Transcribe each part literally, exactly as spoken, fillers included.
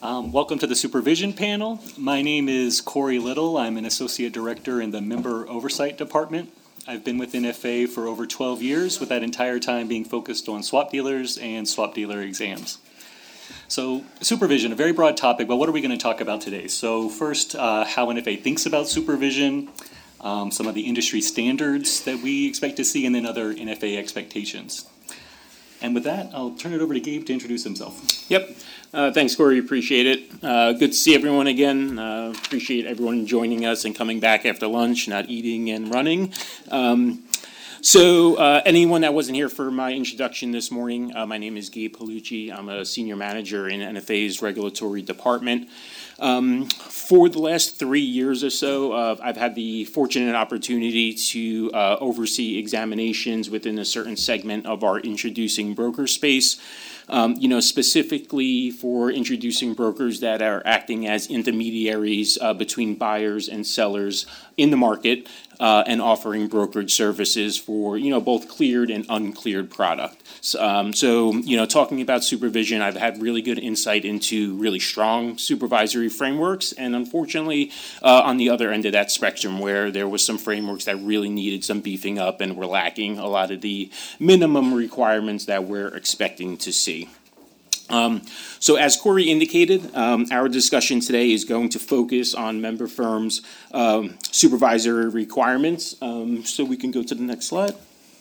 Um, welcome to the Supervision Panel. My name is Corey Little. I'm an Associate Director in the Member Oversight Department. I've been with N F A for over twelve years, with that entire time being focused on swap dealers and swap dealer exams. So supervision, a very broad topic, but what are we going to talk about today? So first, uh, how N F A thinks about supervision, um, some of the industry standards that we expect to see, and then other N F A expectations. And with that, I'll turn it over to Gabe to introduce himself. Yep. Uh, thanks, Corey. Appreciate it. Uh, good to see everyone again. Uh, appreciate everyone joining us and coming back after lunch, not eating and running. Um, so uh, anyone that wasn't here for my introduction this morning, uh, my name is Gabe Palucci. I'm a senior manager in N F A's regulatory department. Um, for the last three years or so, uh, I've had the fortunate opportunity to uh, oversee examinations within a certain segment of our introducing broker space. Um, you know, specifically for introducing brokers that are acting as intermediaries uh, between buyers and sellers in the market uh, and offering brokerage services for, you know, both cleared and uncleared product. So, um, so, you know, talking about supervision, I've had really good insight into really strong supervisory frameworks, and unfortunately, uh, on the other end of that spectrum, where there was some frameworks that really needed some beefing up and were lacking a lot of the minimum requirements that we're expecting to see. Um, so as Corey indicated, um, our discussion today is going to focus on member firms' um, supervisory requirements. Um, so we can go to the next slide.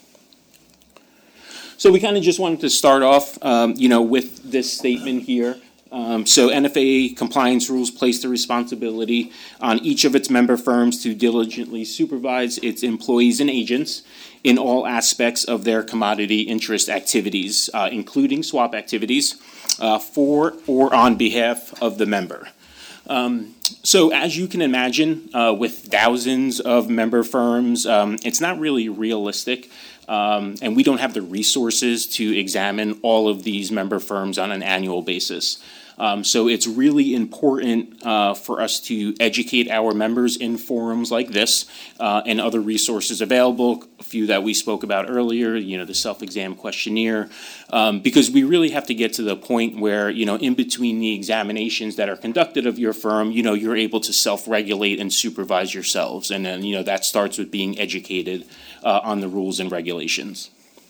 So we kind of just wanted to start off, um, you know, with this statement here. Um, so N F A compliance rules place the responsibility on each of its member firms to diligently supervise its employees and agents in all aspects of their commodity interest activities, uh, including swap activities, uh, for or on behalf of the member. Um, so as you can imagine, uh, with thousands of member firms, um, it's not really realistic. Um, and we don't have the resources to examine all of these member firms on an annual basis. Um, so it's really important uh, for us to educate our members in forums like this uh, and other resources available, a few that we spoke about earlier, you know, the self-exam questionnaire, um, because we really have to get to the point where, you know, in between the examinations that are conducted of your firm, you know, you're able to self-regulate and supervise yourselves. And then, you know, that starts with being educated uh, on the rules and regulations.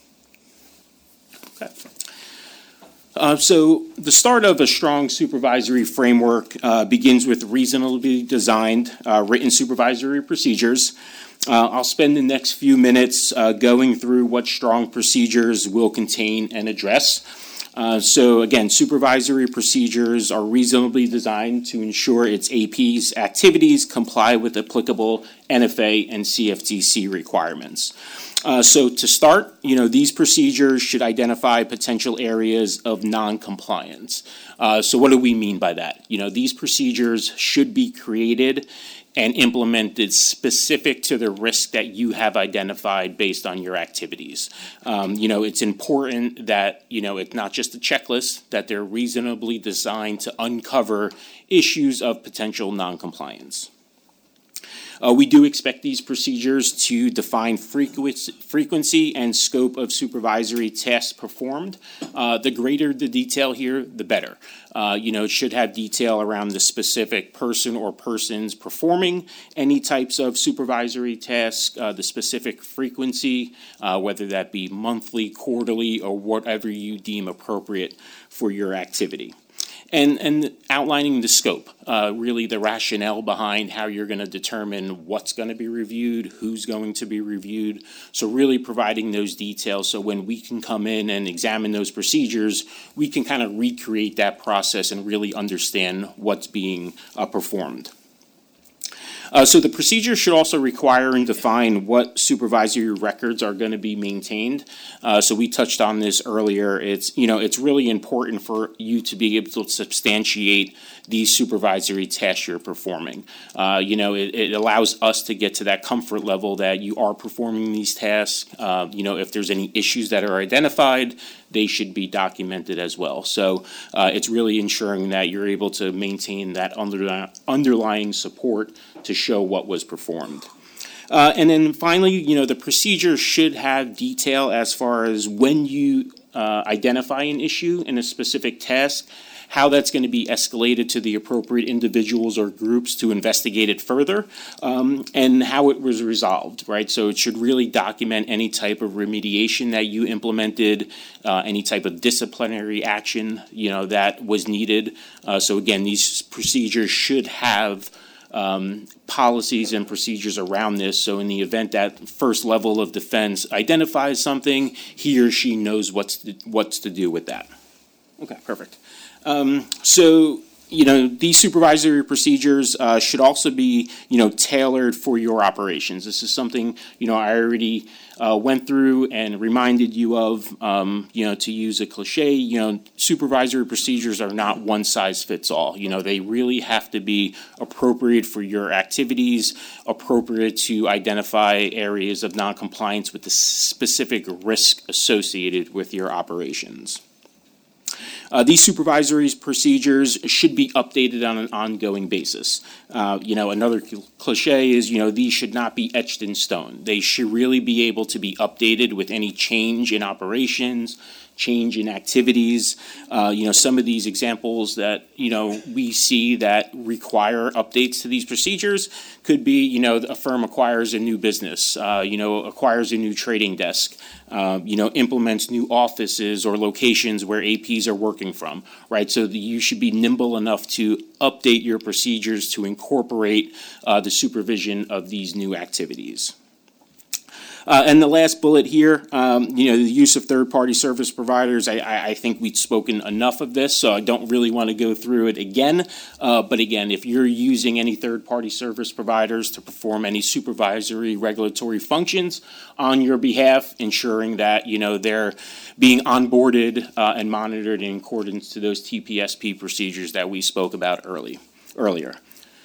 Okay. Uh, so the start of a strong supervisory framework uh, begins with reasonably designed uh, written supervisory procedures. Uh, I'll spend the next few minutes uh, going through what strong procedures will contain and address. Uh, so again, supervisory procedures are reasonably designed to ensure its A P's activities comply with applicable N F A and C F T C requirements. Uh, so to start, you know, these procedures should identify potential areas of non-compliance. Uh, so what do we mean by that? You know, these procedures should be created and implemented specific to the risk that you have identified based on your activities. Um, you know, it's important that, you know, it's not just a checklist, that they're reasonably designed to uncover issues of potential non-compliance. Uh, we do expect these procedures to define frequency, frequency and scope of supervisory tasks performed. Uh, the greater the detail here, the better. Uh, you know, it should have detail around the specific person or persons performing any types of supervisory tasks, uh, the specific frequency, uh, whether that be monthly, quarterly, or whatever you deem appropriate for your activity. And, and outlining the scope, uh, really the rationale behind how you're going to determine what's going to be reviewed, who's going to be reviewed. So really providing those details so when we can come in and examine those procedures, we can kind of recreate that process and really understand what's being uh, performed. Uh, so the procedure should also require and define what supervisory records are going to be maintained. Uh, so we touched on this earlier. It's, you know, it's really important for you to be able to substantiate these supervisory tasks you're performing. Uh, you know, it, it allows us to get to that comfort level that you are performing these tasks. Uh, you know, if there's any issues that are identified, they should be documented as well. So uh, it's really ensuring that you're able to maintain that under, underlying support to show what was performed. Uh, and then finally, you know, the procedure should have detail as far as when you uh, identify an issue in a specific task, how that's going to be escalated to the appropriate individuals or groups to investigate it further, um, and how it was resolved, right? So it should really document any type of remediation that you implemented, uh, any type of disciplinary action, you know, that was needed. Uh, so again, these procedures should have Um, policies and procedures around this, so in the event that first level of defense identifies something, he or she knows what's to, what's to do with that. Okay, perfect. Um, so, you know, these supervisory procedures uh, should also be, you know, tailored for your operations. This is something, you know, I already uh, went through and reminded you of, um, you know, to use a cliche, you know, supervisory procedures are not one size fits all. You know, they really have to be appropriate for your activities, appropriate to identify areas of noncompliance with the specific risk associated with your operations. Uh, these supervisory procedures should be updated on an ongoing basis. Uh, you know, another cl- cliche is, you know, these should not be etched in stone. They should really be able to be updated with any change in operations, change in activities. Uh, you know, some of these examples that, you know, we see that require updates to these procedures could be, you know, a firm acquires a new business, uh, you know, acquires a new trading desk, uh, you know, implements new offices or locations where A Ps are working from, right? So the, you should be nimble enough to update your procedures to incorporate uh, the supervision of these new activities. Uh, and the last bullet here, um, you know, the use of third-party service providers. I, I, I think we've spoken enough of this, so I don't really want to go through it again. Uh, but again, if you're using any third-party service providers to perform any supervisory regulatory functions on your behalf, ensuring that, you know, they're being onboarded uh, and monitored in accordance to those T P S P procedures that we spoke about early, earlier.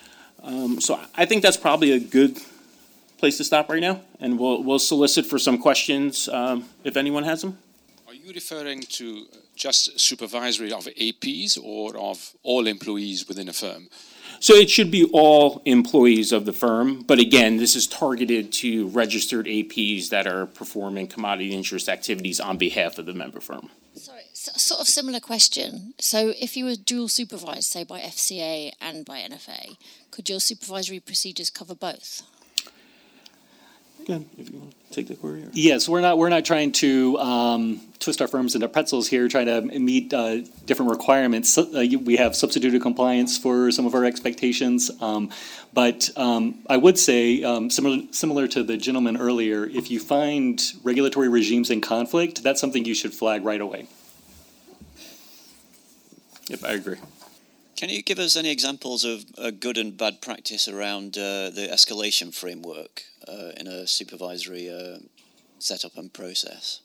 Um, so I think that's probably a good place to stop right now, and we'll we'll solicit for some questions um, if anyone has them. Are you referring to just supervisory of A Ps or of all employees within a firm? So it should be all employees of the firm, but again, this is targeted to registered A Ps that are performing commodity interest activities on behalf of the member firm. Sorry, so, sort of similar question. So if you were dual supervised, say by F C A and by N F A, could your supervisory procedures cover both? Again, if you want to take the query. Or... Yes, we're not we're not trying to um, twist our firms into pretzels here, trying to meet uh, different requirements. So, uh, we have substituted compliance for some of our expectations, um, but um, I would say um, similar similar to the gentleman earlier, if you find regulatory regimes in conflict, that's something you should flag right away. Yep, I agree. Can you give us any examples of uh, good and bad practice around uh, the escalation framework uh, in a supervisory uh, setup and process?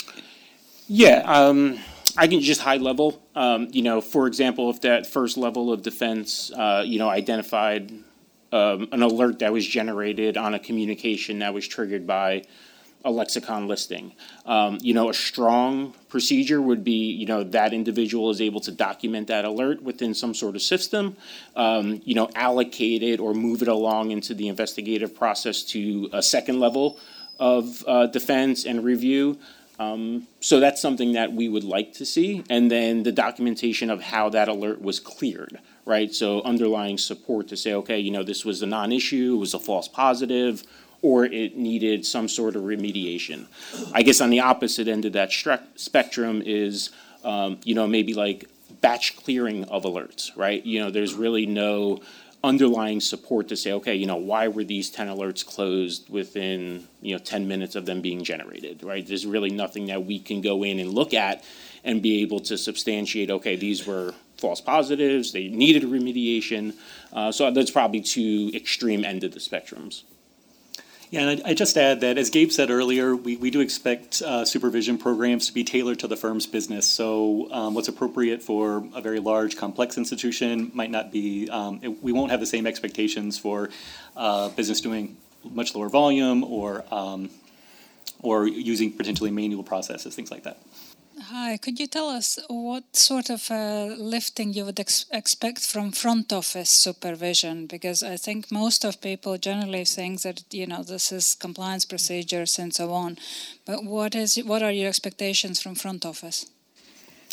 Yeah, um, I can just high level. Um, you know, for example, if that first level of defense, uh, you know, identified um, an alert that was generated on a communication that was triggered by a lexicon listing. Um, you know, a strong procedure would be, you know, that individual is able to document that alert within some sort of system, um, you know, allocate it or move it along into the investigative process to a second level of uh, defense and review. Um, so that's something that we would like to see. And then the documentation of how that alert was cleared, right? So underlying support to say, okay, you know, this was a non-issue, it was a false positive, or it needed some sort of remediation. I guess on the opposite end of that stre- spectrum is, um, you know, maybe like batch clearing of alerts, right? You know, there's really no underlying support to say, okay, you know, why were these ten alerts closed within, you know, ten minutes of them being generated, right? There's really nothing that we can go in and look at and be able to substantiate, okay, these were false positives, they needed remediation. Uh, so that's probably two extreme end of the spectrums. Yeah, and I just add that, as Gabe said earlier, we, we do expect uh, supervision programs to be tailored to the firm's business. So um, what's appropriate for a very large, complex institution might not be, um, it, we won't have the same expectations for uh, business doing much lower volume or um, or using potentially manual processes, things like that. Hi, could you tell us what sort of uh, lifting you would ex- expect from front office supervision? Because I think most of people generally think that, you know, this is compliance procedures and so on. But what is what are your expectations from front office?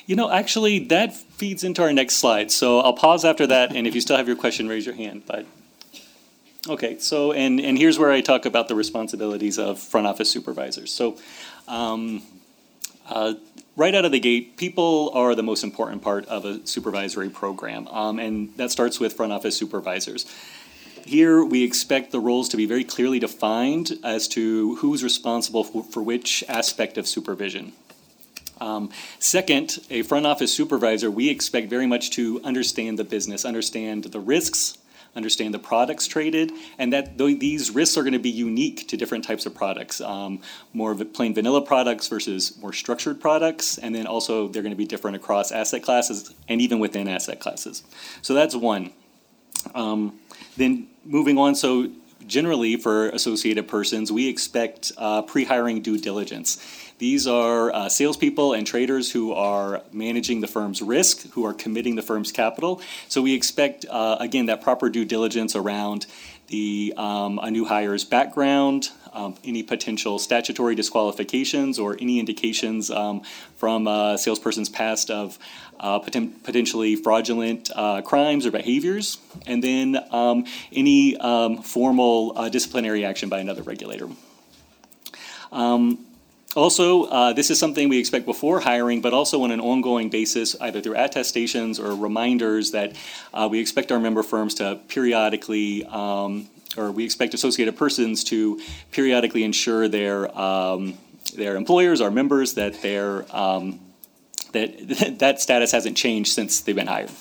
You know, actually, that feeds into our next slide. So I'll pause after that, and if you still have your question, raise your hand. But okay, so and and here's where I talk about the responsibilities of front office supervisors. So, um, uh, right out of the gate, people are the most important part of a supervisory program, um, and that starts with front office supervisors. Here, we expect the roles to be very clearly defined as to who's responsible for, for which aspect of supervision. Um, second, a front office supervisor, we expect very much to understand the business, understand the risks, understand the products traded, and that th- these risks are going to be unique to different types of products. Um, more of plain vanilla products versus more structured products, and then also they're going to be different across asset classes and even within asset classes. So that's one. Um, then moving on, so generally for associated persons, we expect uh, pre-hiring due diligence. These are uh, salespeople and traders who are managing the firm's risk, who are committing the firm's capital. So we expect, uh, again, that proper due diligence around the um, a new hire's background, um, any potential statutory disqualifications, or any indications um, from a salesperson's past of uh, poten- potentially fraudulent uh, crimes or behaviors, and then um, any um, formal uh, disciplinary action by another regulator. Um, Also, uh, this is something we expect before hiring, but also on an ongoing basis, either through attestations or reminders that uh, we expect our member firms to periodically, um, or we expect associated persons to periodically ensure their um, their employers, our members, that their um, that that status hasn't changed since they've been hired.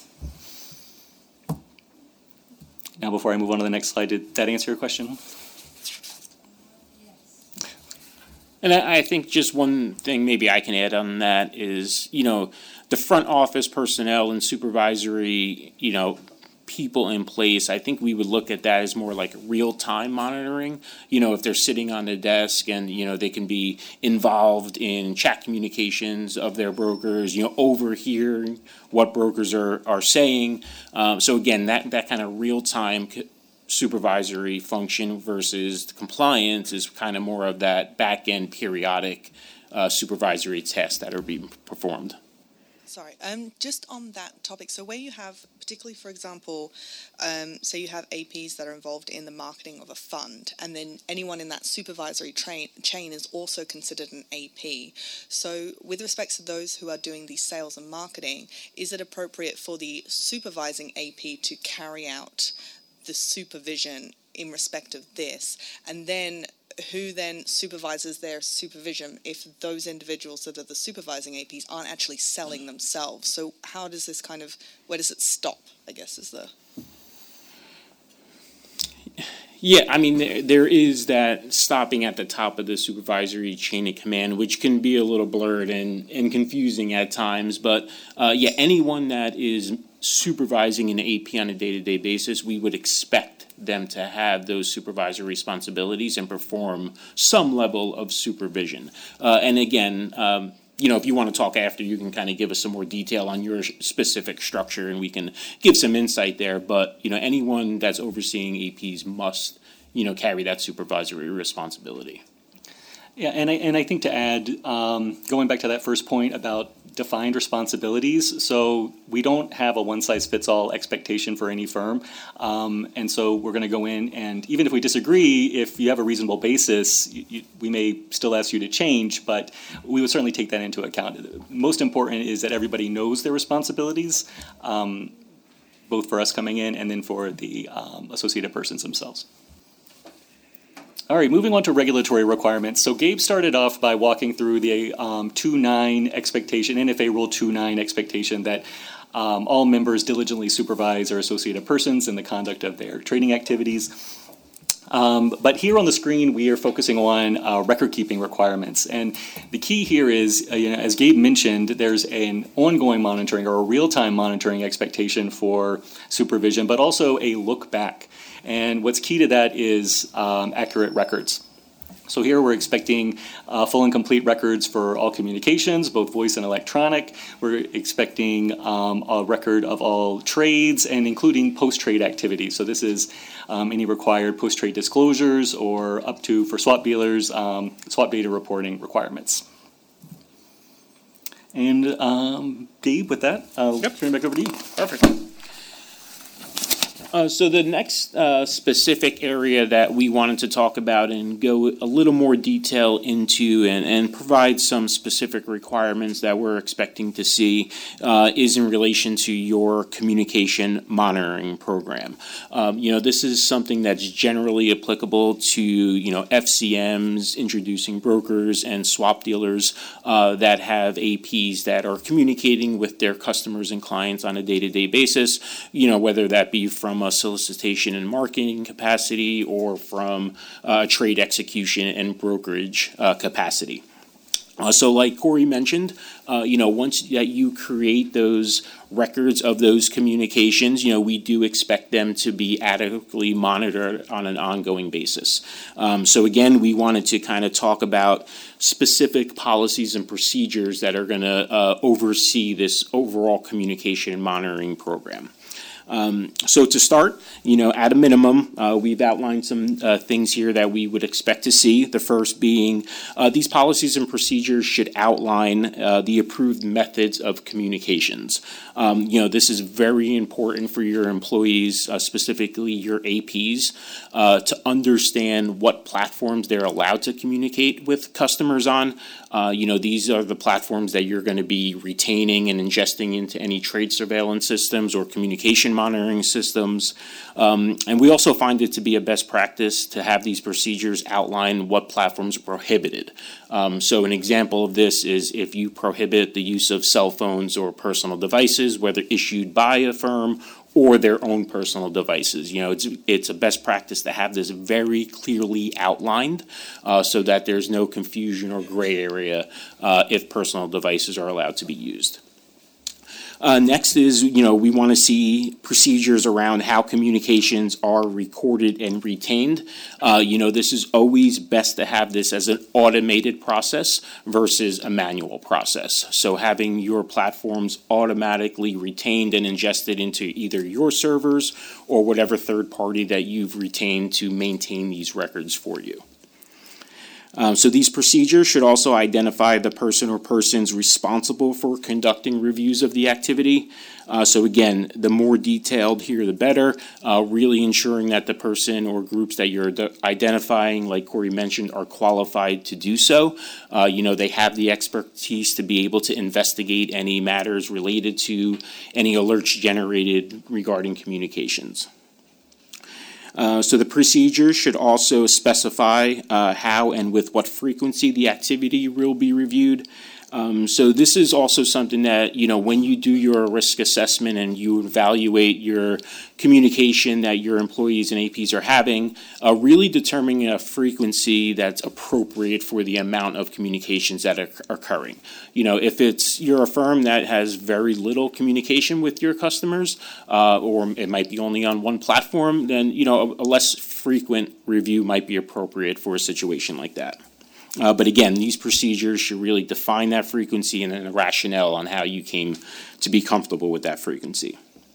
Now, before I move on to the next slide, did that answer your question? And I I think just one thing maybe I can add on that is, you know, the front office personnel and supervisory, you know, people in place, I think we would look at that as more like real-time monitoring. You know, if they're sitting on the desk and, you know, they can be involved in chat communications of their brokers, you know, overhearing what brokers are, are saying. Um, so again, that, that kind of real-time supervisory function versus the compliance is kind of more of that back-end periodic uh, supervisory tests that are being performed. Sorry, um, just on that topic, so where you have, particularly for example, um, say you have A Ps that are involved in the marketing of a fund, and then anyone in that supervisory train, chain is also considered an A P. So with respect to those who are doing the sales and marketing, is it appropriate for the supervising A P to carry out the supervision in respect of this, and then who then supervises their supervision if those individuals that are the supervising A Ps aren't actually selling themselves? So how does this kind of, where does it stop, I guess, is the... Yeah, I mean, there, there is that stopping at the top of the supervisory chain of command, which can be a little blurred and, and confusing at times. But, uh, yeah, anyone that is supervising an A P on a day-to-day basis, we would expect them to have those supervisory responsibilities and perform some level of supervision. Uh, and again, um, you know, if you want to talk after, you can kind of give us some more detail on your specific structure and we can give some insight there. But, you know, anyone that's overseeing A Ps must, you know, carry that supervisory responsibility. Yeah, and I, and I think to add, um, going back to that first point about defined responsibilities, so we don't have a one-size-fits-all expectation for any firm, um, and so we're going to go in, and even if we disagree, if you have a reasonable basis, you, you, we may still ask you to change, but we would certainly take that into account. Most important is that everybody knows their responsibilities, um, both for us coming in and then for the um, associated persons themselves. All right, moving on to regulatory requirements. So Gabe started off by walking through the um, two nine expectation, N F A Rule two nine expectation that um, all members diligently supervise their associated persons in the conduct of their trading activities. Um, but here on the screen, we are focusing on uh, record-keeping requirements. And the key here is, uh, you know, as Gabe mentioned, there's an ongoing monitoring or a real-time monitoring expectation for supervision, but also a look back. And what's key to that is um, accurate records. So here we're expecting uh, full and complete records for all communications, both voice and electronic. We're expecting um, a record of all trades and including post-trade activities. So this is um, any required post-trade disclosures or up to, for swap dealers, um, swap data reporting requirements. And um, Dave, with that, I'll Yep. turn it back over to you. Perfect. Uh, so the next uh, specific area that we wanted to talk about and go a little more detail into and, and provide some specific requirements that we're expecting to see uh, is in relation to your communication monitoring program. Um, you know, this is something that's generally applicable to, you know, F C Ms, introducing brokers and swap dealers uh, that have A Ps that are communicating with their customers and clients on a day-to-day basis, you know, whether that be from a solicitation and marketing capacity or from uh, trade execution and brokerage uh, capacity. Uh, so like Corey mentioned, uh, you know, once that you create those records of those communications, you know, we do expect them to be adequately monitored on an ongoing basis. Um, so again, we wanted to kind of talk about specific policies and procedures that are going to uh, oversee this overall communication and monitoring program. Um, so to start, you know, at a minimum, uh, we've outlined some uh, things here that we would expect to see. The first being uh, these policies and procedures should outline uh, the approved methods of communications. Um, you know, this is very important for your employees, uh, specifically your A Ps, uh, to understand what platforms they're allowed to communicate with customers on. Uh, you know, these are the platforms that you're going to be retaining and ingesting into any trade surveillance systems or communication monitoring systems. Um, and we also find it to be a best practice to have these procedures outline what platforms are prohibited. Um, so an example of this is if you prohibit the use of cell phones or personal devices, whether issued by a firm or their own personal devices. You know, it's it's a best practice to have this very clearly outlined uh, so that there's no confusion or gray area uh, if personal devices are allowed to be used. Uh, next is, you know, we want to see procedures around how communications are recorded and retained. Uh, you know, this is always best to have this as an automated process versus a manual process. So having your platforms automatically retained and ingested into either your servers or whatever third party that you've retained to maintain these records for you. Um, so these procedures should also identify the person or persons responsible for conducting reviews of the activity. Uh, so again, the more detailed here, the better, uh, really ensuring that the person or groups that you're de- identifying, like Corey mentioned, are qualified to do so. Uh, you know, they have the expertise to be able to investigate any matters related to any alerts generated regarding communications. Uh, so the procedure should also specify uh, how and with what frequency the activity will be reviewed. Um, so this is also something that, you know, when you do your risk assessment and you evaluate your communication that your employees and A Ps are having, uh, really determining a frequency that's appropriate for the amount of communications that are occurring. You know, if it's you're a firm that has very little communication with your customers, uh, or it might be only on one platform, then, you know, a, a less frequent review might be appropriate for a situation like that. Uh, but again, these procedures should really define that frequency and a rationale on how you came to be comfortable with that frequency.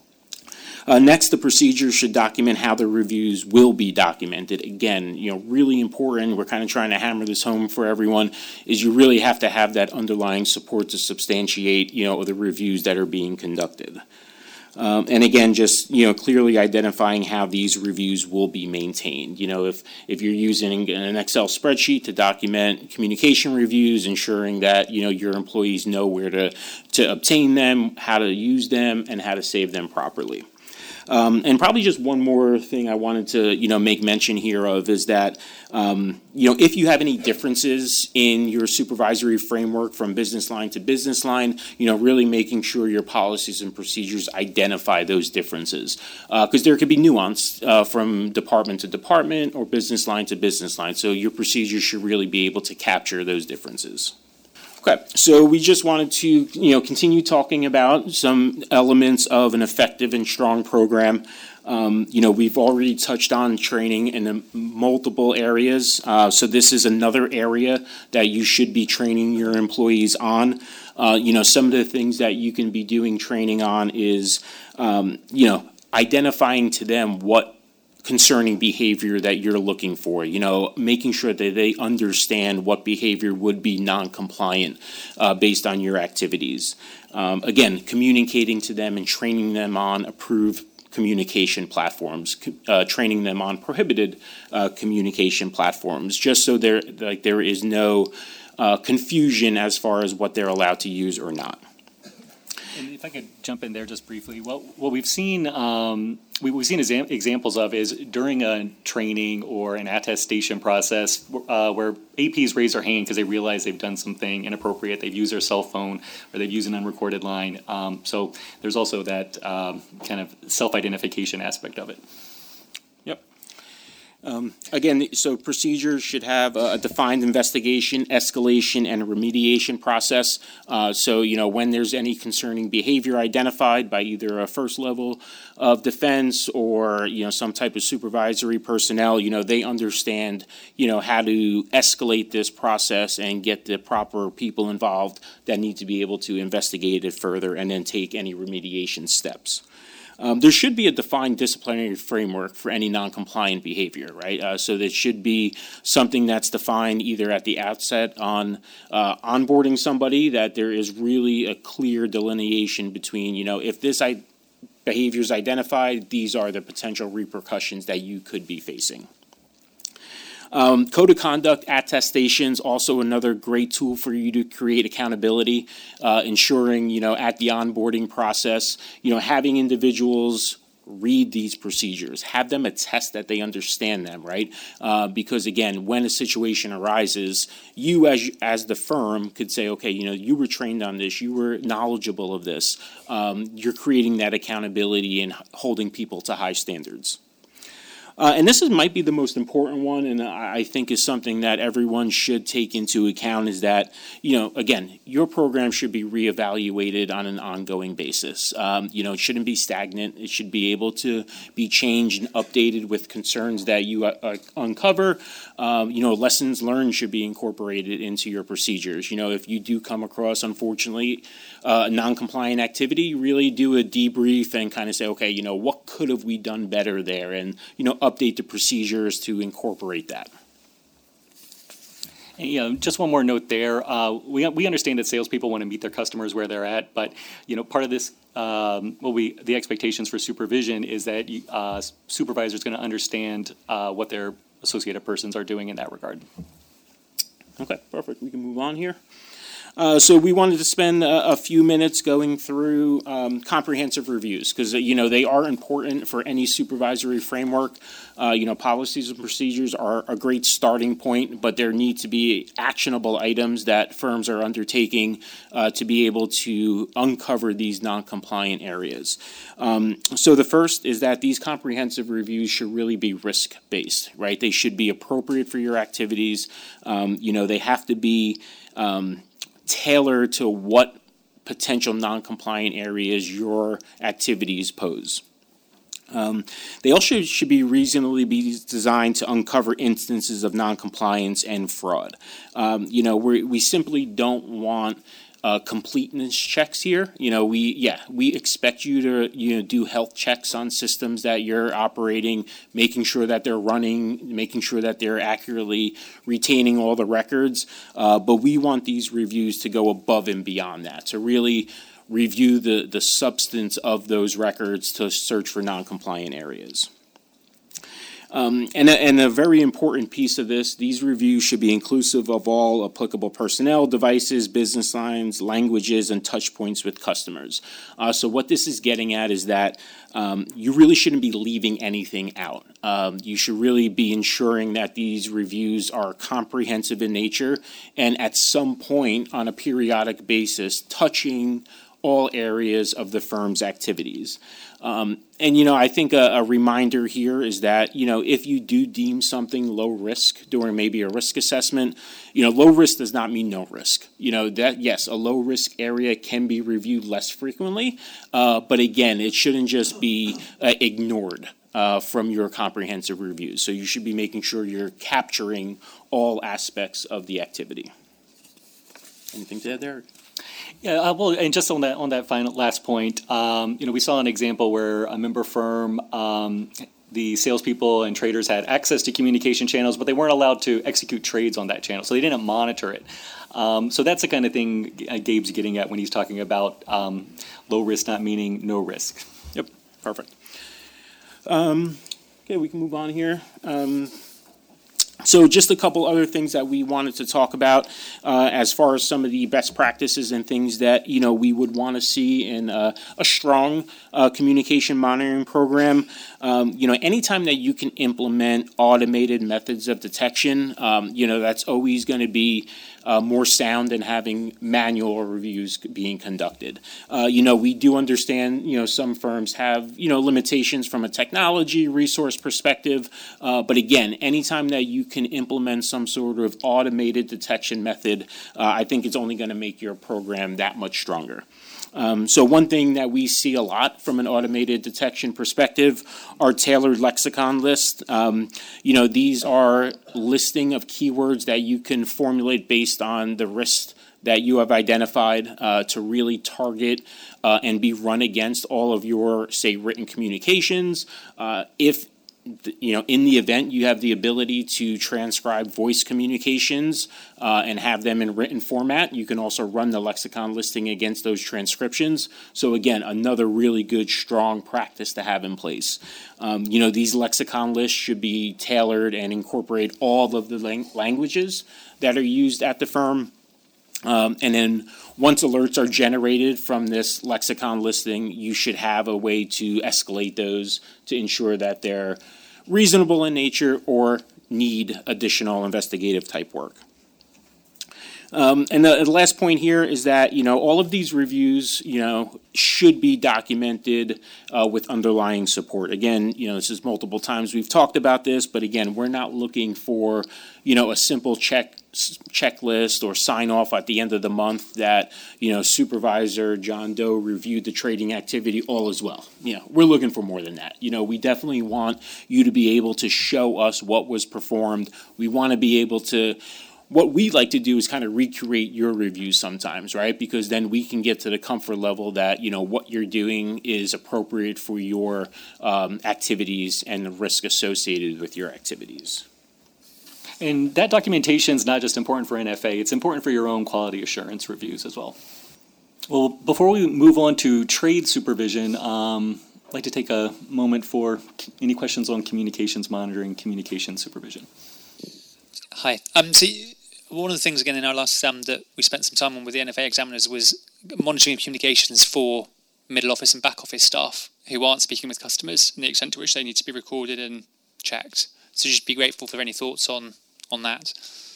Uh, next, the procedures should document how the reviews will be documented. Again, you know, really important, we're kind of trying to hammer this home for everyone, is you really have to have that underlying support to substantiate, you know, the reviews that are being conducted. Um, and again, just, you know, clearly identifying how these reviews will be maintained. You know, if, if you're using an Excel spreadsheet to document communication reviews, ensuring that, you know, your employees know where to, to obtain them, how to use them, and how to save them properly. Um, and probably just one more thing I wanted to, you know, make mention here of is that, um, you know, if you have any differences in your supervisory framework from business line to business line, you know, really making sure your policies and procedures identify those differences. Because uh, there could be nuance uh, from department to department or business line to business line. So your procedures should really be able to capture those differences. Okay, so we just wanted to, you know, continue talking about some elements of an effective and strong program. Um, you know, we've already touched on training in the multiple areas. Uh, so this is another area that you should be training your employees on. Uh, you know, some of the things that you can be doing training on is, um, you know, identifying to them what concerning behavior that you're looking for, you know, making sure that they understand what behavior would be non-compliant uh, based on your activities. Um, again, communicating to them and training them on approved communication platforms, uh, training them on prohibited uh, communication platforms, just so there, like, there is no uh, confusion as far as what they're allowed to use or not. And if I could jump in there just briefly, well, what we've seen, um, we, we've seen exam- examples of is during a training or an attestation process uh, where A Ps raise their hand because they realize they've done something inappropriate, they've used their cell phone, or they've used an unrecorded line. Um, so there's also that um, kind of self-identification aspect of it. Um, again, so procedures should have a defined investigation, escalation, and a remediation process. Uh, so, you know, when there's any concerning behavior identified by either a first level of defense or, you know, some type of supervisory personnel, you know, they understand, you know, how to escalate this process and get the proper people involved that need to be able to investigate it further and then take any remediation steps. Um, there should be a defined disciplinary framework for any non-compliant behavior, right? Uh, so there should be something that's defined either at the outset on uh, onboarding somebody, that there is really a clear delineation between, you know, if this I- behavior is identified, these are the potential repercussions that you could be facing. Um, code of conduct attestations, also another great tool for you to create accountability, uh, ensuring, you know, at the onboarding process, you know, having individuals read these procedures, have them attest that they understand them, right? Uh, because again, when a situation arises, you as as the firm could say, okay, you know, you were trained on this, you were knowledgeable of this. Um, you're creating that accountability and holding people to high standards. Uh, and this is, might be the most important one, and I think is something that everyone should take into account, is that, you know, again, your program should be reevaluated on an ongoing basis. Um, you know, it shouldn't be stagnant. It should be able to be changed and updated with concerns that you uh, uncover. Um, you know, lessons learned should be incorporated into your procedures. You know, if you do come across, unfortunately, uh, non-compliant activity, really do a debrief and kind of say, okay, you know, what could have we done better there? And, you know, update the procedures to incorporate that. And, you know, just one more note there. Uh, we we understand that salespeople want to meet their customers where they're at, but you know, part of this, um, well, we the expectations for supervision is that uh, supervisors going to understand uh, what their associated persons are doing in that regard. Okay, perfect. We can move on here. Uh, so we wanted to spend a, a few minutes going through um, comprehensive reviews because, uh, you know, they are important for any supervisory framework. Uh, you know, policies and procedures are a great starting point, but there need to be actionable items that firms are undertaking uh, to be able to uncover these non-compliant areas. Um, so the first is that these comprehensive reviews should really be risk-based, right? They should be appropriate for your activities. Um, you know, they have to be Um, tailored to what potential non-compliant areas your activities pose. Um, they also should be reasonably be designed to uncover instances of non-compliance and fraud. Um, you know, we we simply don't want Uh, completeness checks here. You know, we, yeah, we expect you to, you know, do health checks on systems that you're operating, making sure that they're running, making sure that they're accurately retaining all the records. Uh, but we want these reviews to go above and beyond that, to really review the, the substance of those records to search for non-compliant areas. Um, and, a, and a very important piece of this, these reviews should be inclusive of all applicable personnel, devices, business lines, languages, and touch points with customers. Uh, so what this is getting at is that um, you really shouldn't be leaving anything out. Um, you should really be ensuring that these reviews are comprehensive in nature and at some point on a periodic basis touching all areas of the firm's activities. Um, and, you know, I think a, a reminder here is that, you know, if you do deem something low risk during maybe a risk assessment, you know, low risk does not mean no risk. You know, that, yes, a low risk area can be reviewed less frequently, uh, but again, it shouldn't just be uh, ignored uh, from your comprehensive reviews. So you should be making sure you're capturing all aspects of the activity. Anything to add there? Yeah, uh, well, and just on that on that final last point, um, you know, we saw an example where a member firm um, the salespeople and traders had access to communication channels, but they weren't allowed to execute trades on that channel, so they didn't monitor it. Um, so that's the kind of thing Gabe's getting at when he's talking about um, low risk not meaning no risk. Yep, perfect. Um, okay, we can move on here. Um, So just a couple other things that we wanted to talk about uh, as far as some of the best practices and things that, you know, we would want to see in uh, a strong uh, communication monitoring program. Um, you know, anytime that you can implement automated methods of detection, um, you know, that's always going to be uh, more sound than having manual reviews being conducted. Uh, you know, we do understand, you know, some firms have, you know, limitations from a technology resource perspective. Uh, but again, anytime that you can implement some sort of automated detection method, uh, I think it's only going to make your program that much stronger. Um, so one thing that we see a lot from an automated detection perspective are tailored lexicon lists. Um, you know, these are listing of keywords that you can formulate based on the risks that you have identified uh, to really target uh, and be run against all of your, say, written communications. Uh, if You know, in the event you have the ability to transcribe voice communications uh, and have them in written format, you can also run the lexicon listing against those transcriptions. So again, another really good, strong practice to have in place. Um, you know, these lexicon lists should be tailored and incorporate all of the lang- languages that are used at the firm. Um, and then once alerts are generated from this lexicon listing, you should have a way to escalate those to ensure that they're reasonable in nature or need additional investigative type work. Um, and the, the last point here is that, you know, all of these reviews, you know, should be documented uh, with underlying support. Again, you know, this is multiple times we've talked about this, but again, we're not looking for, you know, a simple check checklist or sign off at the end of the month that, you know, Supervisor John Doe reviewed the trading activity, all is well. You know, we're looking for more than that. You know, we definitely want you to be able to show us what was performed. We want to be able to, what we like to do is kind of recreate your reviews sometimes, right? Because then we can get to the comfort level that, you know, what you're doing is appropriate for your um, activities and the risk associated with your activities. And that documentation is not just important for N F A, it's important for your own quality assurance reviews as well. Well, before we move on to trade supervision, um, I'd like to take a moment for any questions on communications monitoring, communication supervision. Hi. Um, so one of the things, again, in our last exam that we spent some time on with the N F A examiners was monitoring communications for middle office and back office staff who aren't speaking with customers and the extent to which they need to be recorded and checked. So just be grateful for any thoughts on, on that.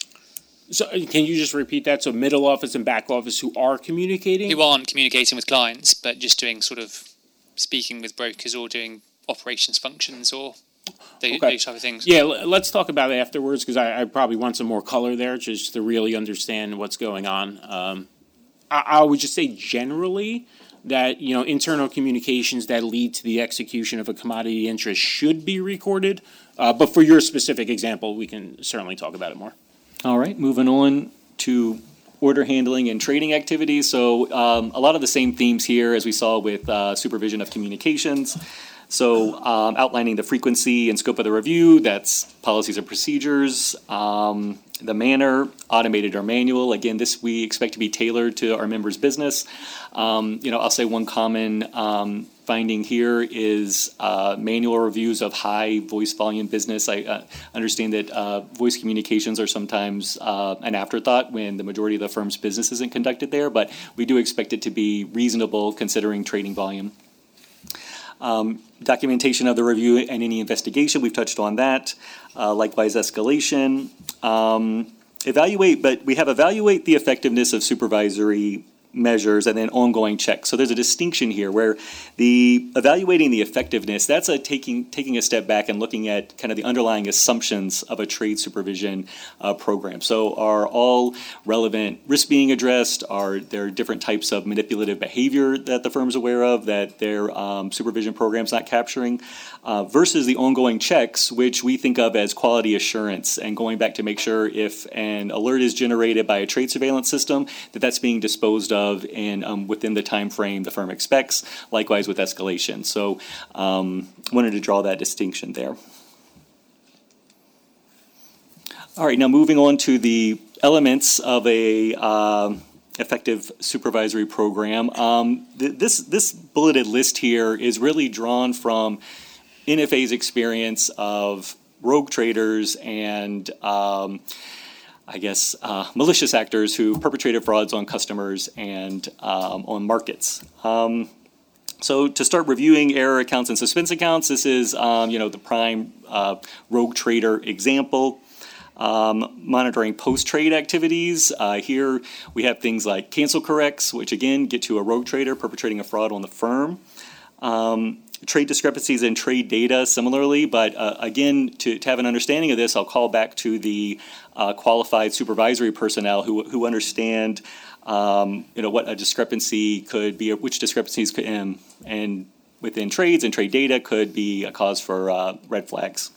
So can you just repeat that? So middle office and back office who are communicating? Who aren't communicating with clients, but just doing sort of speaking with brokers or doing operations functions or the, okay. those type of things. Yeah, let's talk about it afterwards because I, I probably want some more color there just to really understand what's going on. Um, I, I would just say generally that, you know, internal communications that lead to the execution of a commodity interest should be recorded. Uh, but for your specific example, we can certainly talk about it more. All right, moving on to order handling and trading activities. So um, a lot of the same themes here as we saw with uh, supervision of communications. So um, outlining the frequency and scope of the review, that's policies and procedures, um, the manner, automated or manual. Again, this we expect to be tailored to our members' business. Um, you know, I'll say one common um, finding here is uh, manual reviews of high voice volume business. I uh, understand that uh, voice communications are sometimes uh, an afterthought when the majority of the firm's business isn't conducted there, but we do expect it to be reasonable considering trading volume. Um, documentation of the review and any investigation, we've touched on that. Uh, likewise, escalation. Um, evaluate, but we have evaluate the effectiveness of supervisory measures and then ongoing checks. So there's a distinction here where the evaluating the effectiveness, that's a taking taking a step back and looking at kind of the underlying assumptions of a trade supervision uh, program. So are all relevant risks being addressed? Are there different types of manipulative behavior that the firm's aware of that their um, supervision program's not capturing? Uh, versus the ongoing checks, which we think of as quality assurance and going back to make sure if an alert is generated by a trade surveillance system, that that's being disposed of of and um, within the time frame the firm expects. Likewise with escalation. So um, wanted to draw that distinction there. All right, now moving on to the elements of a uh, effective supervisory program. Um, th- this this bulleted list here is really drawn from N F A's experience of rogue traders and um, I guess uh, malicious actors who perpetrated frauds on customers and um, on markets. Um, so to start reviewing error accounts and suspense accounts, this is um, you know the prime uh, rogue trader example. Um, monitoring post-trade activities. Uh, here we have things like cancel corrects, which again get to a rogue trader perpetrating a fraud on the firm. Um, trade discrepancies in trade data similarly, but uh, again, to, to have an understanding of this, I'll call back to the uh, qualified supervisory personnel who, who understand um, you know, what a discrepancy could be, which discrepancies could, um, and within trades and trade data could be a cause for uh, red flags.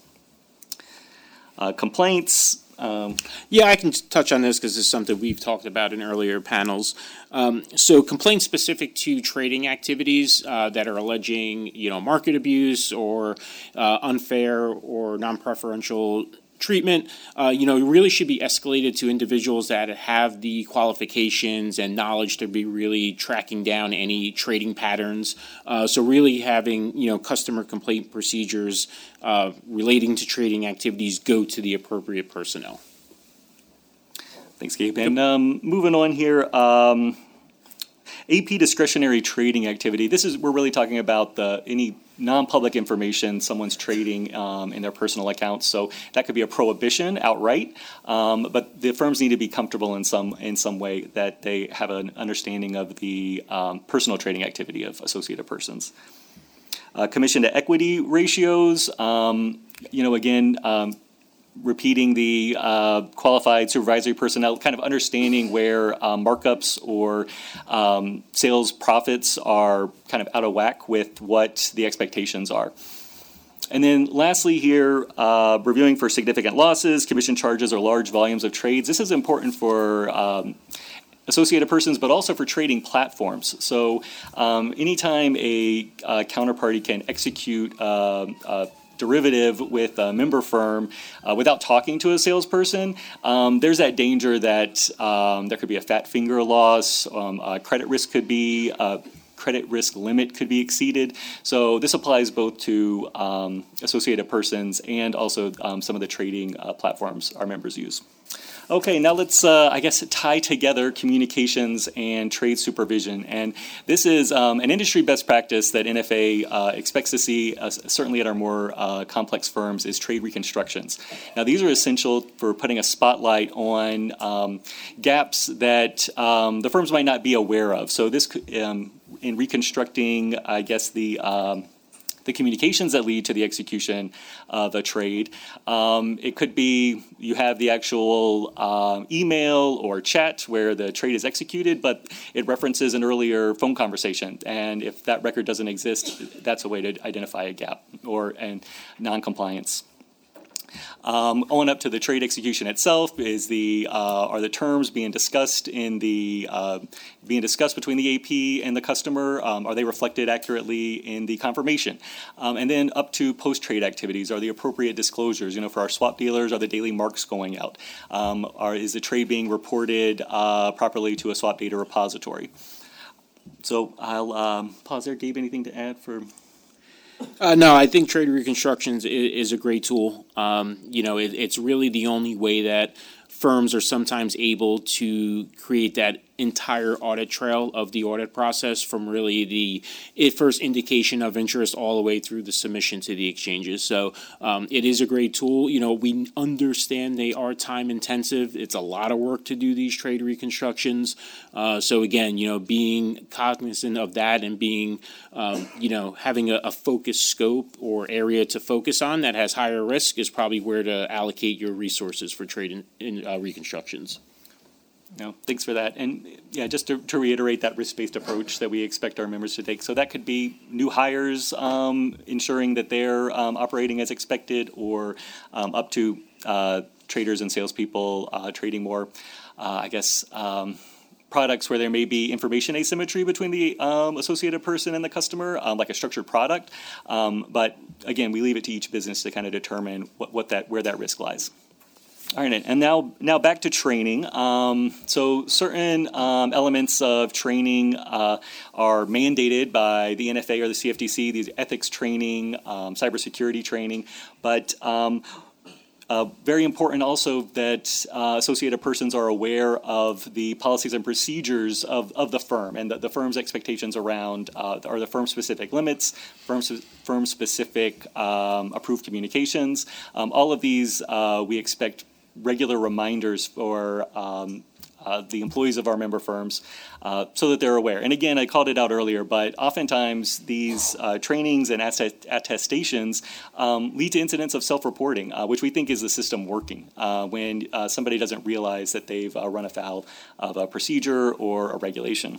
Uh, complaints. Um, yeah, I can touch on this because this is something we've talked about in earlier panels. Um, so complaints specific to trading activities uh, that are alleging, you know, market abuse or uh, unfair or non-preferential treatment, uh, you know, really should be escalated to individuals that have the qualifications and knowledge to be really tracking down any trading patterns. Uh, so really having, you know, customer complaint procedures uh, relating to trading activities go to the appropriate personnel. Thanks, Gabe. And um, moving on here, um, A P discretionary trading activity. This is, we're really talking about the any non-public information someone's trading um, in their personal accounts. So that could be a prohibition outright, um, but the firms need to be comfortable in some in some way that they have an understanding of the um, personal trading activity of associated persons. Uh, commission to equity ratios. Um, you know, again. Um, repeating the uh, qualified supervisory personnel, kind of understanding where uh, markups or um, sales profits are kind of out of whack with what the expectations are. And then lastly here, uh, reviewing for significant losses, commission charges, or large volumes of trades. This is important for um, associated persons, but also for trading platforms. So um, anytime a uh, counterparty can execute uh, uh, derivative with a member firm uh, without talking to a salesperson, um, there's that danger that um, there could be a fat finger loss, um, uh, credit risk could be, uh, credit risk limit could be exceeded. So this applies both to um, associated persons and also um, some of the trading uh, platforms our members use. Okay, now let's, uh, I guess, tie together communications and trade supervision. And this is um, an industry best practice that N F A uh, expects to see, uh, certainly at our more uh, complex firms, is trade reconstructions. Now, these are essential for putting a spotlight on um, gaps that um, the firms might not be aware of. So this, um, in reconstructing, I guess, the um, the communications that lead to the execution of a trade. Um, it could be you have the actual um, email or chat where the trade is executed, but it references an earlier phone conversation. And if that record doesn't exist, that's a way to identify a gap or and non-compliance. Um, on up to the trade execution itself is the uh, are the terms being discussed in the uh, being discussed between the A P and the customer. Um, are they reflected accurately in the confirmation? Um, and then up to post-trade activities, are the appropriate disclosures? You know, for our swap dealers, are the daily marks going out? Um, are is the trade being reported uh, properly to a swap data repository? So I'll um, pause there. Gabe, anything to add for? Uh, no, I think trade reconstructions is, is a great tool. Um, you know, it, it's really the only way that firms are sometimes able to create that entire audit trail of the audit process from really the it first indication of interest all the way through the submission to the exchanges. So um, it is a great tool. You know, we understand they are time intensive. It's a lot of work to do these trade reconstructions. Uh, so again, you know, being cognizant of that and being, um, you know, having a, a focused scope or area to focus on that has higher risk is probably where to allocate your resources for trade in, in, uh, reconstructions. No, thanks for that. And yeah, just to, to reiterate that risk-based approach that we expect our members to take. So that could be new hires, um, ensuring that they're um, operating as expected, or um, up to uh, traders and salespeople uh, trading more, uh, I guess, um, products where there may be information asymmetry between the um, associated person and the customer, um, like a structured product. Um, but again, we leave it to each business to kind of determine what, what that where that risk lies. All right, and now now back to training. Um, so certain um, elements of training uh, are mandated by the N F A or the C F T C, these ethics training, um, cybersecurity training, but um, Uh, very important also that uh, associated persons are aware of the policies and procedures of, of the firm and the, the firm's expectations around uh, or the firm-specific limits, firm, firm-specific um, approved communications. Um, all of these uh, we expect regular reminders for um, Uh, the employees of our member firms uh, so that they're aware. And again, I called it out earlier, but oftentimes these uh, trainings and attest- attestations um, lead to incidents of self-reporting, uh, which we think is the system working uh, when uh, somebody doesn't realize that they've uh, run afoul of a procedure or a regulation.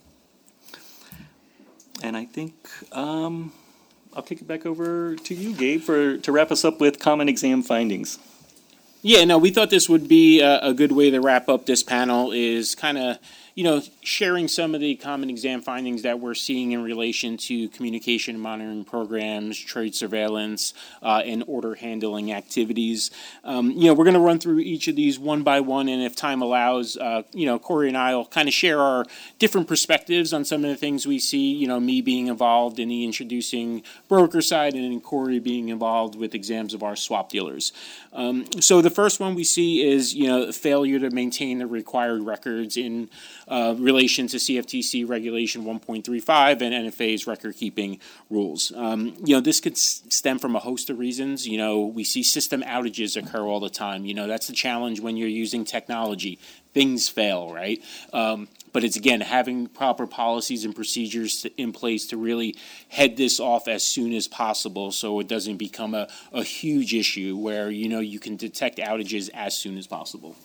And I think um, I'll kick it back over to you, Gabe, for to wrap us up with common exam findings. Yeah, no, we thought this would be a, a good way to wrap up this panel is kind of, you know, sharing some of the common exam findings that we're seeing in relation to communication monitoring programs, trade surveillance, uh, and order handling activities. Um, you know, we're going to run through each of these one by one, and if time allows, uh, you know, Corey and I will kind of share our different perspectives on some of the things we see, you know, me being involved in the introducing broker side and then Corey being involved with exams of our swap dealers. Um, so the first one we see is, you know, failure to maintain the required records in uh, relation to C F T C Regulation one point three five and N F A's record-keeping rules. Um, you know, this could s- stem from a host of reasons. You know, we see system outages occur all the time. You know, that's the challenge when you're using technology. Things fail, right? Um, but it's, again, having proper policies and procedures to, in place to really head this off as soon as possible so it doesn't become a, a huge issue where, you know, you can detect outages as soon as possible.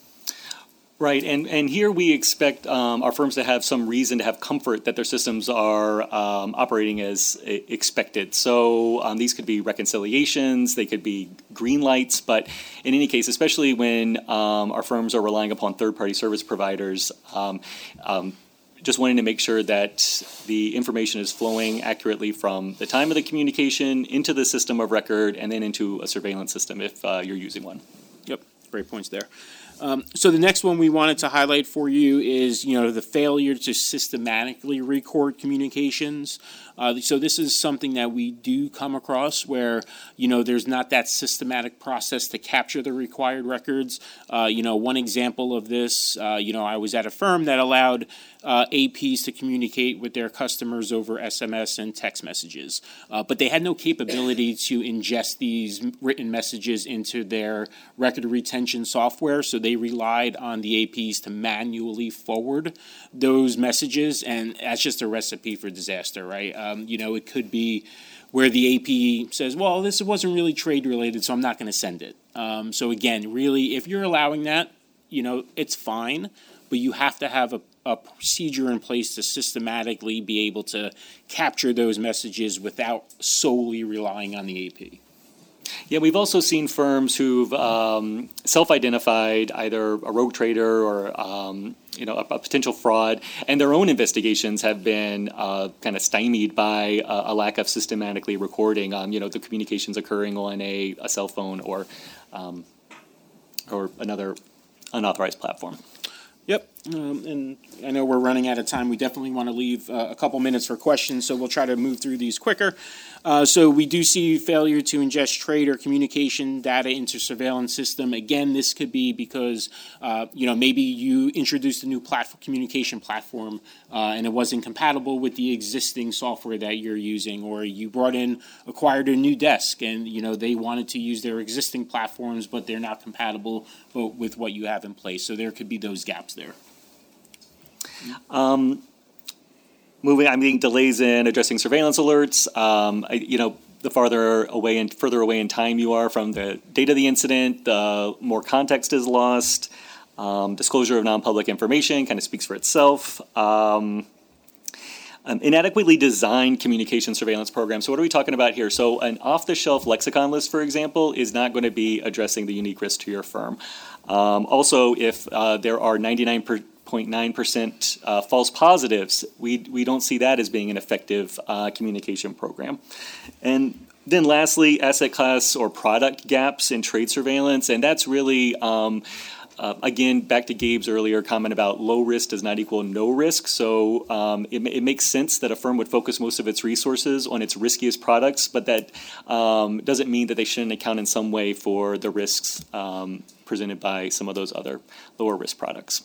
Right, and, and here we expect um, our firms to have some reason to have comfort that their systems are um, operating as expected. So um, these could be reconciliations, they could be green lights, but in any case, especially when um, our firms are relying upon third-party service providers, um, um, just wanting to make sure that the information is flowing accurately from the time of the communication into the system of record and then into a surveillance system if uh, you're using one. Yep, great points there. Um, so the next one we wanted to highlight for you is, you know, the failure to systematically record communications. Uh, so this is something that we do come across where, you know, there's not that systematic process to capture the required records. Uh, you know, one example of this, uh, you know, I was at a firm that allowed uh, A Ps to communicate with their customers over S M S and text messages. Uh, but they had no capability to ingest these written messages into their record retention software, so they relied on the A Ps to manually forward those messages, and that's just a recipe for disaster, right? Um, you know, it could be where the A P says, well, this wasn't really trade related, so I'm not going to send it. Um, so again, really, if you're allowing that, you know, it's fine, but you have to have a, a procedure in place to systematically be able to capture those messages without solely relying on the A P. Yeah, we've also seen firms who've um, self-identified either a rogue trader or um, you know a, a potential fraud, and their own investigations have been uh, kind of stymied by a, a lack of systematically recording. Um, you know, the communications occurring on a, a cell phone or um, or another unauthorized platform. Yep, um, and I know we're running out of time. We definitely want to leave uh, a couple minutes for questions, so we'll try to move through these quicker. Uh, so we do see failure to ingest trade or communication data into surveillance system. Again, this could be because, uh, you know, maybe you introduced a new platform, communication platform uh, and it wasn't compatible with the existing software that you're using, or you brought in, acquired a new desk and, you know, they wanted to use their existing platforms, but they're not compatible with what you have in place. So there could be those gaps there. Um, moving, I'm getting delays in addressing surveillance alerts. Um, I, you know, the farther away and further away in time you are from the date of the incident, the more context is lost. Um, disclosure of non-public information kind of speaks for itself. Um, um, inadequately designed communication surveillance program. So what are we talking about here? So an off-the-shelf lexicon list, for example, is not going to be addressing the unique risk to your firm. Um, also, if uh, there are ninety-nine percent point nine percent uh, false positives. We we don't see that as being an effective uh, communication program. And then lastly, asset class or product gaps in trade surveillance, and that's really, um, uh, again, back to Gabe's earlier comment about low risk does not equal no risk. So um, it, it makes sense that a firm would focus most of its resources on its riskiest products, but that um, doesn't mean that they shouldn't account in some way for the risks um, presented by some of those other lower risk products.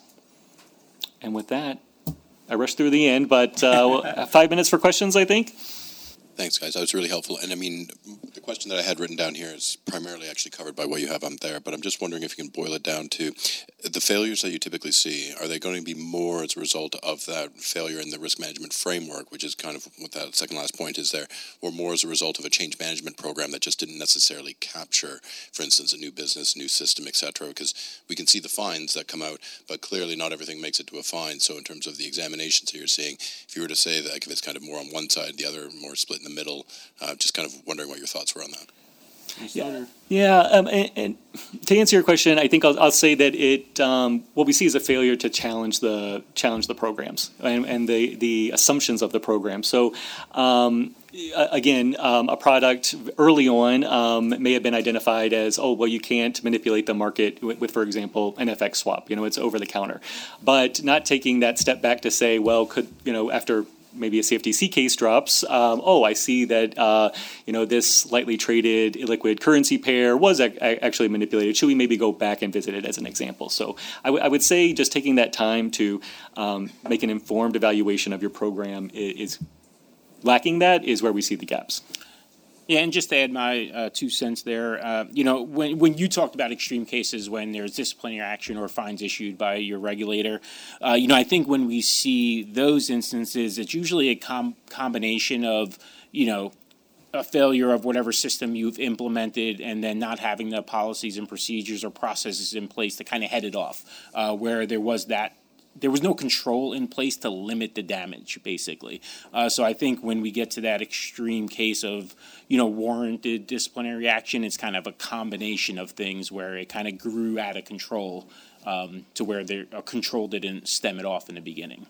And with that, I rushed through the end, but uh, five minutes for questions, I think. Thanks, guys. That was really helpful. And I mean, the question that I had written down here is primarily actually covered by what you have on there, but I'm just wondering if you can boil it down to the failures that you typically see. Are they going to be more as a result of that failure in the risk management framework, which is kind of what that second last point is there, or more as a result of a change management program that just didn't necessarily capture, for instance, a new business, new system, et cetera? Because we can see the fines that come out, but clearly not everything makes it to a fine. So in terms of the examinations that you're seeing, if you were to say that if it's kind of more on one side, the other more split in the middle, uh, just kind of wondering what your thoughts were on that. Yeah, yeah um, and, and to answer your question, I think I'll, I'll say that it um, what we see is a failure to challenge the challenge the programs and, and the the assumptions of the program. So. Um, Again, um, a product early on um, may have been identified as, oh, well, you can't manipulate the market with, with, for example, an F X swap. You know, it's over the counter. But not taking that step back to say, well, could, you know, after maybe a C F T C case drops, um, oh, I see that, uh, you know, this lightly traded illiquid currency pair was a- actually manipulated. Should we maybe go back and visit it as an example? So I, w- I would say just taking that time to um, make an informed evaluation of your program is, is lacking that is where we see the gaps. Yeah, and just to add my uh, two cents there, uh, you know, when when you talked about extreme cases when there's disciplinary action or fines issued by your regulator, uh, you know, I think when we see those instances, it's usually a com- combination of, you know, a failure of whatever system you've implemented and then not having the policies and procedures or processes in place to kind of head it off, uh, where there was that there was no control in place to limit the damage, basically. Uh, so I think when we get to that extreme case of, you know, warranted disciplinary action, it's kind of a combination of things where it kind of grew out of control um, to where the uh, control didn't stem it off in the beginning.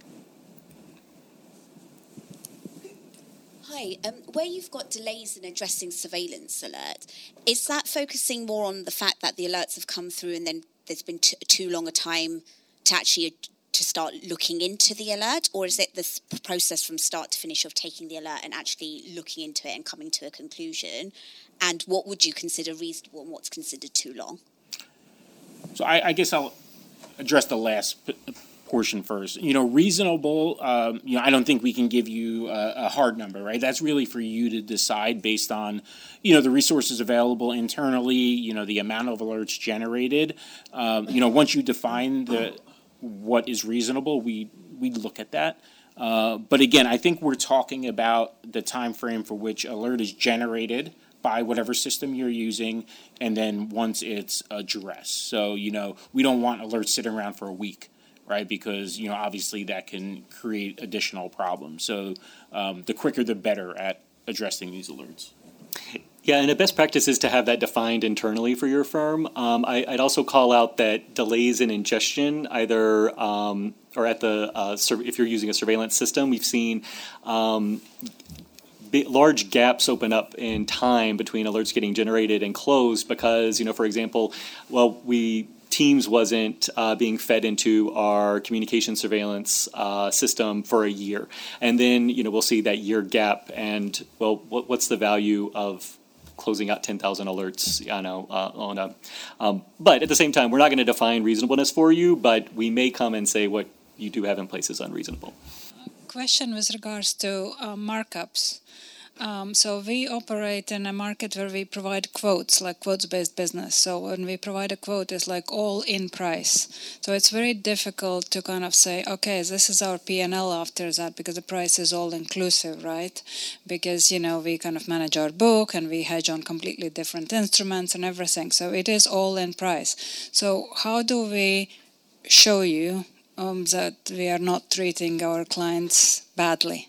Hi, um, where you've got delays in addressing surveillance alert, is that focusing more on the fact that the alerts have come through and then there's been t- too long a time to actually to start looking into the alert, or is it this process from start to finish of taking the alert and actually looking into it and coming to a conclusion? And what would you consider reasonable and what's considered too long? So I, I guess I'll address the last p- portion first. You know, reasonable, um, you know, I don't think we can give you a, a hard number, right? That's really for you to decide based on, you know, the resources available internally, you know, the amount of alerts generated. Um, you know, once you define the what is reasonable, we we look at that. Uh, but again, I think we're talking about the time frame for which alert is generated by whatever system you're using, and then once it's addressed. So, you know, we don't want alerts sitting around for a week, right? Because, you know, obviously that can create additional problems. So um, the quicker the better at addressing these alerts. Yeah, and a best practice is to have that defined internally for your firm. Um, I, I'd also call out that delays in ingestion, either um, or at the uh, sur- if you're using a surveillance system, we've seen um, big, large gaps open up in time between alerts getting generated and closed because, you know, for example, well, we Teams wasn't uh, being fed into our communication surveillance uh, system for a year, and then you know we'll see that year gap, and well, what, what's the value of closing out ten thousand alerts, you know, uh, on a, um, but at the same time, we're not going to define reasonableness for you, but we may come and say what you do have in place is unreasonable. Question with regards to uh, markups. Um, so we operate in a market where we provide quotes, like quotes-based business. So when we provide a quote, it's like all in price. So it's very difficult to kind of say, okay, this is our P and L after that, because the price is all inclusive, right? Because, you know, we kind of manage our book and we hedge on completely different instruments and everything. So it is all in price. So how do we show you um, that we are not treating our clients badly?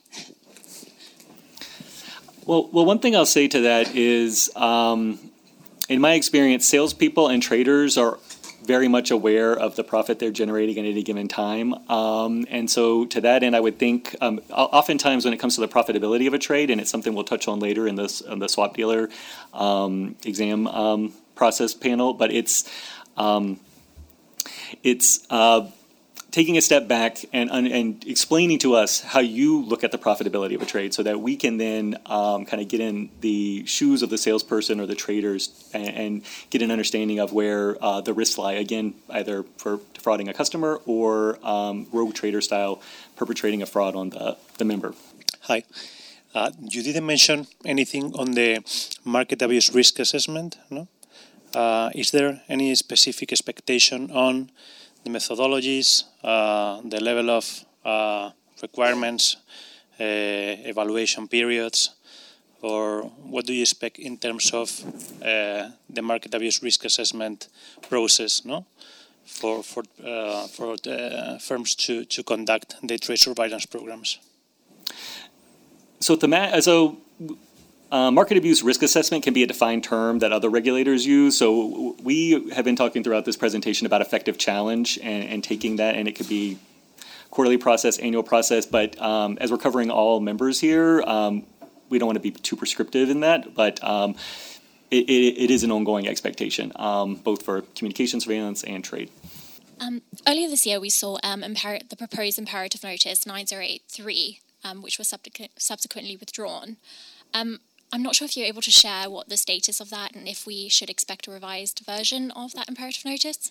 Well, well, one thing I'll say to that is, um, in my experience, salespeople and traders are very much aware of the profit they're generating at any given time. Um, and so to that end, I would think um, oftentimes when it comes to the profitability of a trade, and it's something we'll touch on later in this in the swap dealer um, exam um, process panel, but it's um, it's uh, taking a step back and, and explaining to us how you look at the profitability of a trade so that we can then um, kind of get in the shoes of the salesperson or the traders and, and get an understanding of where uh, the risks lie, again, either for defrauding a customer or um, rogue trader style perpetrating a fraud on the, the member. Hi. Uh, you didn't mention anything on the market abuse risk assessment, no? Uh, is there any specific expectation on the methodologies, uh, the level of uh, requirements, uh, evaluation periods, or what do you expect in terms of uh, the market abuse risk assessment process, no, for for uh, for the firms to to conduct the trade surveillance programs? So the so. Uh, market abuse risk assessment can be a defined term that other regulators use. So we have been talking throughout this presentation about effective challenge and, and taking that, and it could be quarterly process, annual process. But um, as we're covering all members here, um, we don't want to be too prescriptive in that. But um, it, it, it is an ongoing expectation, um, both for communication surveillance and trade. Um, earlier this year, we saw um, imper- the proposed imperative notice nine zero eight three, um, which was subsequ- subsequently withdrawn. Um, I'm not sure if you're able to share what the status of that and if we should expect a revised version of that imperative notice.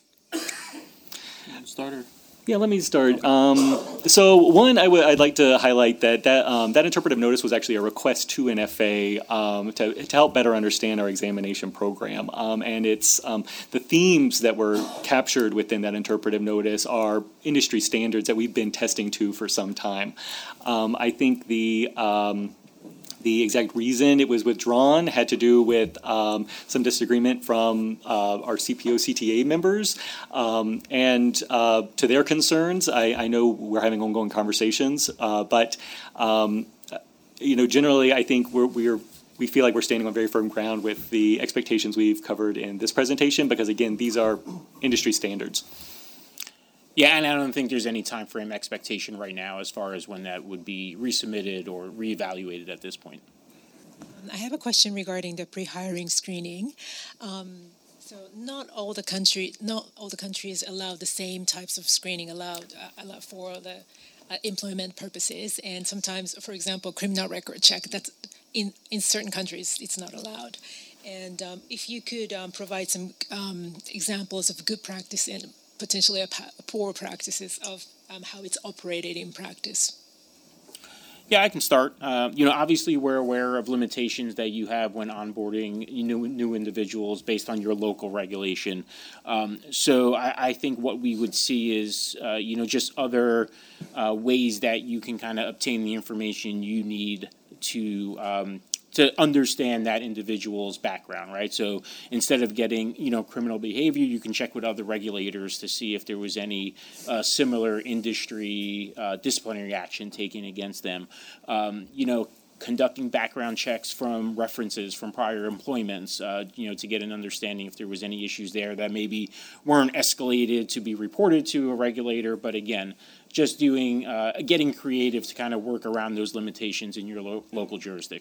Starter. Yeah, let me start. Um, so one, I w- I'd like to highlight that that, um, that interpretive notice was actually a request to N F A um, to, to help better understand our examination program. Um, and it's um, the themes that were captured within that interpretive notice are industry standards that we've been testing to for some time. Um, I think the... Um, The exact reason it was withdrawn had to do with um, some disagreement from uh, our C P O C T A members. Um, and uh, to their concerns, I, I know we're having ongoing conversations, uh, but um, you know, generally I think we're, we're we feel like we're standing on very firm ground with the expectations we've covered in this presentation because, again, these are industry standards. Yeah, and I don't think there's any time frame expectation right now as far as when that would be resubmitted or reevaluated at this point. I have a question regarding the pre-hiring screening. Um, so not all the country, not all the countries allow the same types of screening allowed, uh, allowed for the uh, employment purposes, and sometimes, for example, criminal record check. That's in in certain countries it's not allowed. And um, if you could um, provide some um, examples of good practice and potentially a pa- poor practices of um, how it's operated in practice. Yeah, I can start. Uh, you know, obviously we're aware of limitations that you have when onboarding new new individuals based on your local regulation. Um, so I, I think what we would see is, uh, you know, just other uh, ways that you can kind of obtain the information you need to um, to understand that individual's background, right? So instead of getting, you know, criminal behavior, you can check with other regulators to see if there was any uh, similar industry uh, disciplinary action taken against them. Um, you know, conducting background checks from references from prior employments, uh, you know, to get an understanding if there was any issues there that maybe weren't escalated to be reported to a regulator, but again, just doing, uh, getting creative to kind of work around those limitations in your lo- local jurisdiction.